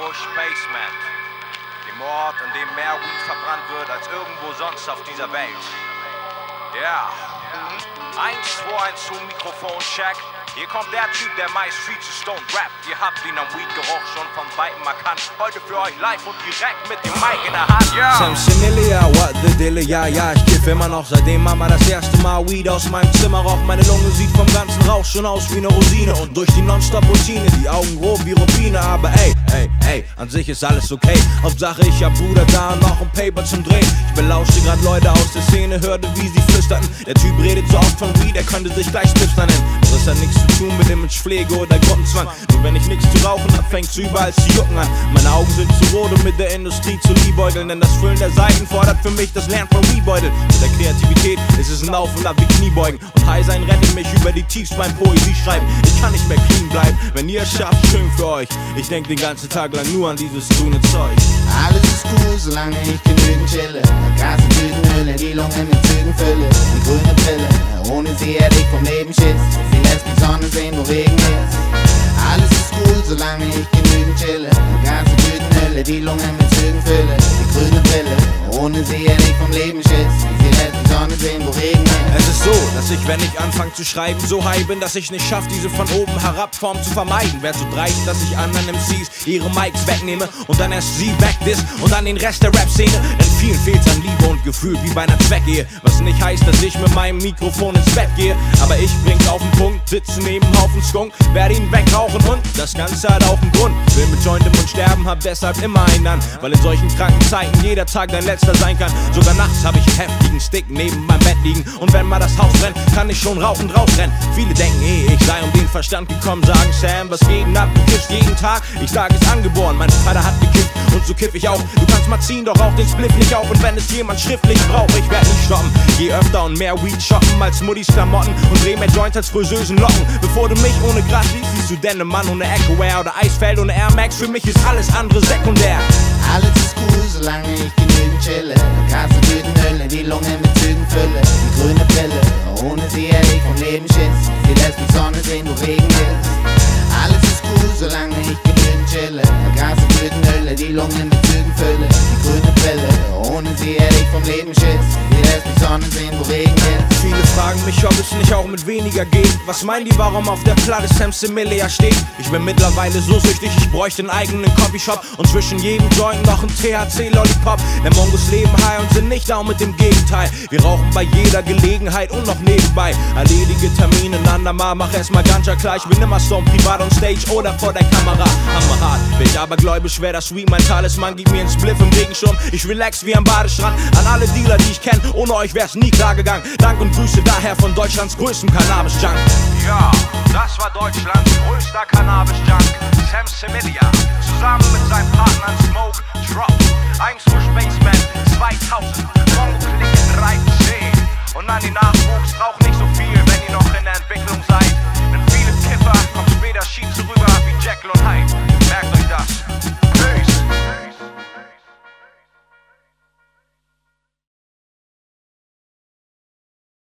Bush Basement. Dem Ort, an dem mehr Weed verbrannt wird als irgendwo sonst auf dieser Welt. Ja. 1, 2, 1 zum Mikrofon-Check. Hier kommt der Typ, der meist viel zu stoned rappt. Ihr habt ihn am Weed-Geruch schon von Weitem erkannt. Heute für euch live und direkt mit dem Mic in der Hand. Yeah. Sam Similia, what the Dille, ja, ich kiff immer noch. Seitdem Mama das erste Mal Weed aus meinem Zimmer raucht. Meine Lunge sieht vom ganzen Rauch schon aus wie ne Rosine. Und durch die Nonstop-Routine, die Augen grob wie Rubine. Aber ey, an sich ist alles okay. Hauptsache ich hab Bruder da und noch ein Paper zum Drehen. Ich belauschte grad Leute aus der Szene, hörte wie sie flüsterten. Der Typ redet so oft von Weed, er könnte sich gleich Hipster nennen. Das hat nichts zu tun mit Imagepflege oder Gruppenzwang. Nur wenn ich nichts zu rauchen hab, fängt's überall zu jucken an. Meine Augen sind zu rot, um mit der Industrie zu liebäugeln. Denn das Füllen der Seiten fordert für mich das Lernen von Weedbeutel. Mit der Kreativität ist es ein Auf und Ab wie Kniebeugen. Und High sein rettet mich über die Tiefs beim Poesie schreiben. Ich kann nicht mehr clean bleiben, wenn ihr es schafft, schön für euch. Ich denk den ganzen Tag lang nur an dieses grüne Zeug. Alles ist cool, solange ich genügend chille. Gas und Tütenhülle, die Lunge mit Zügen fülle. Die grüne Pille, ohne sie hätte ich vom Leben Schiss. Sie lässt die Sonne sehen, wo Regen ist. Alles ist cool, solange ich genügend chille. Gas und Tütenhülle, die Lunge mit Zügen fülle. Die grüne Pille, ohne sie hätte ich vom Leben Schiss. Sie lässt die Sonne sehen, wo Regen ist. Es ist so, dass ich, wenn ich anfange zu schreiben, so high bin, dass ich nicht schaffe, diese von oben herab Form zu vermeiden. Wär so dreist, dass ich anderen MCs ihre Mics wegnehme und dann erst sie wegdiss und dann den Rest der Rap-Szene. Denn vielen fehlt's an Liebe und Gefühl wie bei einer Zweckehe. Was nicht heißt, dass ich mit meinem Mikrofon ins Bett gehe. Aber ich bring's auf den Punkt, sitze neben Haufen Skunk, werde ihn wegrauchen und das Ganze hat auch einen Grund. Will mit Joint im Mund sterben, hab deshalb immer einen an. Weil in solchen kranken Zeiten jeder Tag dein letzter sein kann. Sogar nachts hab ich einen heftigen Stick neben meinem Bett liegen. Und wenn mal das Haus brennt, kann ich schon rauchend rausrennen. Viele denken, ich sei um den Verstand gekommen, sagen Sam, was geht denn ab? Du kiffst jeden Tag? Ich sag, ist angeboren, mein Vater hat gekifft und so kiff ich auch. Du kannst mal ziehen, doch auch den Spliff nicht auf. Und wenn es jemand schriftlich braucht, ich werd nicht stoppen. Geh öfter und mehr Weed shoppen als Muddis Klamotten und dreh mehr Joints als Friseusen Locken. Bevor du mich ohne Gras siehst, siehst du denn ne Mann ohne Echo-Wear oder Eisfeld ohne Air Max. Für mich ist alles andere sekundär. Alles ist cool, solange ich genügend chille. Gas und Tütenhülle, die Lunge mit Zügen fülle. Die grüne Pille, ohne sie hätte ich vom Leben Schiss. Sie lässt die Sonne sehen, wo Regen ist. Alles ist cool, solange ich genügend chille. Gas und Tütenhülle, die Lunge mit Zügen fülle. Die grüne Pille, ohne sie hätte ich vom Leben Schiss. Sie lässt die Sonne sehen, wo Regen ist. Viele fragen mich, ob es nicht auch mit weniger geht. Was meinen die, warum auf der Platte Sam Similia steht? Ich bin mittlerweile so süchtig, ich bräuchte einen eigenen Copyshop und zwischen jedem Joint noch ein THC-Lollipop. Denn Mongos leben high und sind nicht down mit dem Gegenteil. Wir rauchen bei jeder Gelegenheit und noch nebenbei. Erledige Termine, andermal, mach erstmal Ganja klar. Ich bin immer stone, privat on stage oder vor der Kamera. Hammerhart, bin ich aber gläubig, schwer das Sweet, mein Talisman. Gib mir einen Spliff im Regenschirm, ich relax wie am Badestrand. An alle Dealer, die ich kenn, ohne euch wär's nie klar gegangen. Dank und Grüße daher von Deutschlands größtem Cannabis-Junk. Ja, das war Deutschlands größter Cannabis-Junk, Sam Similia, zusammen mit seinem Partner Smoke Drop. 1 Bush Basement 2000, Mongo Click 13. Und an den Nachwuchs rauch nicht so viel.